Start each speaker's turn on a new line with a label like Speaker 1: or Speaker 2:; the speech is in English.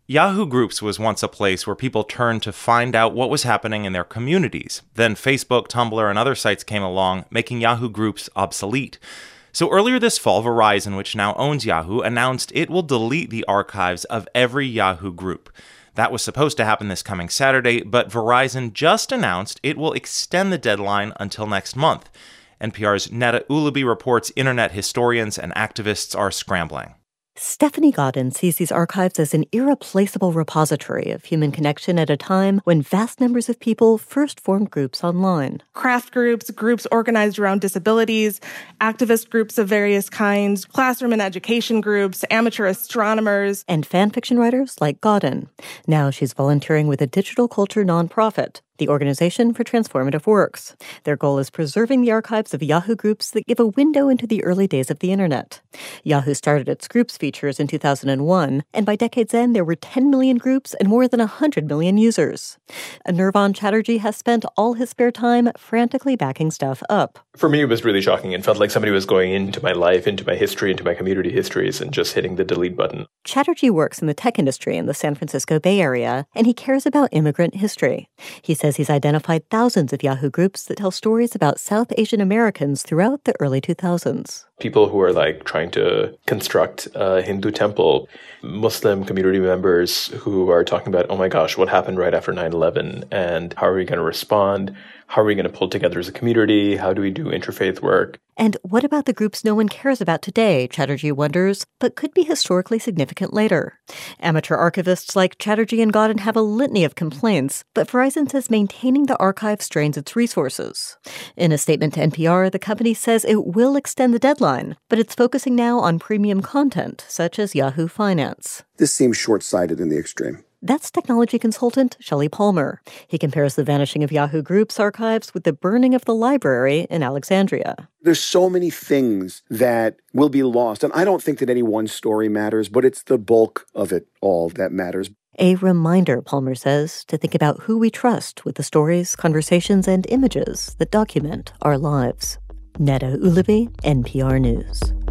Speaker 1: Yahoo Groups was once a place where people turned to find out what was happening in their communities. Then Facebook, Tumblr, and other sites came along, making Yahoo Groups obsolete. So earlier this fall, Verizon, which now owns Yahoo, announced it will delete the archives of every Yahoo group. That was supposed to happen this coming Saturday, but Verizon just announced it will extend the deadline until next month. NPR's Neda Ulaby reports internet historians and activists are scrambling.
Speaker 2: Stephanie Godden sees these archives as an irreplaceable repository of human connection at a time when vast numbers of people first formed groups online.
Speaker 3: Craft groups, groups organized around disabilities, activist groups of various kinds, classroom and education groups, amateur astronomers.
Speaker 2: And fan fiction writers like Godden. Now she's volunteering with a digital culture nonprofit, the Organization for Transformative Works. Their goal is preserving the archives of Yahoo groups that give a window into the early days of the internet. Yahoo started its groups features in 2001, and by decade's end, there were 10 million groups and more than 100 million users. Nirvan Chatterjee has spent all his spare time frantically backing stuff up.
Speaker 4: For me, it was really shocking. It felt like somebody was going into my life, into my history, into my community histories, and just hitting the delete button.
Speaker 2: Chatterjee works in the tech industry in the San Francisco Bay Area, and he cares about immigrant history. He says he's identified thousands of Yahoo groups that tell stories about South Asian Americans throughout the early 2000s.
Speaker 4: People who are trying to construct a Hindu temple, Muslim community members who are talking about, oh my gosh, what happened right after 9/11 and how are we going to respond? How are we going to pull together as a community? How do we do interfaith work?
Speaker 2: And what about the groups no one cares about today, Chatterjee wonders, but could be historically significant later? Amateur archivists like Chatterjee and Godden have a litany of complaints, but Verizon says maintaining the archive strains its resources. In a statement to NPR, the company says it will extend the deadline, but it's focusing now on premium content, such as Yahoo Finance.
Speaker 5: This seems short-sighted in the extreme.
Speaker 2: That's technology consultant Shelley Palmer. He compares the vanishing of Yahoo Groups archives with the burning of the library in Alexandria.
Speaker 5: There's so many things that will be lost, and I don't think that any one story matters, but it's the bulk of it all that matters.
Speaker 2: A reminder, Palmer says, to think about who we trust with the stories, conversations, and images that document our lives. Neda Ulaby, NPR News.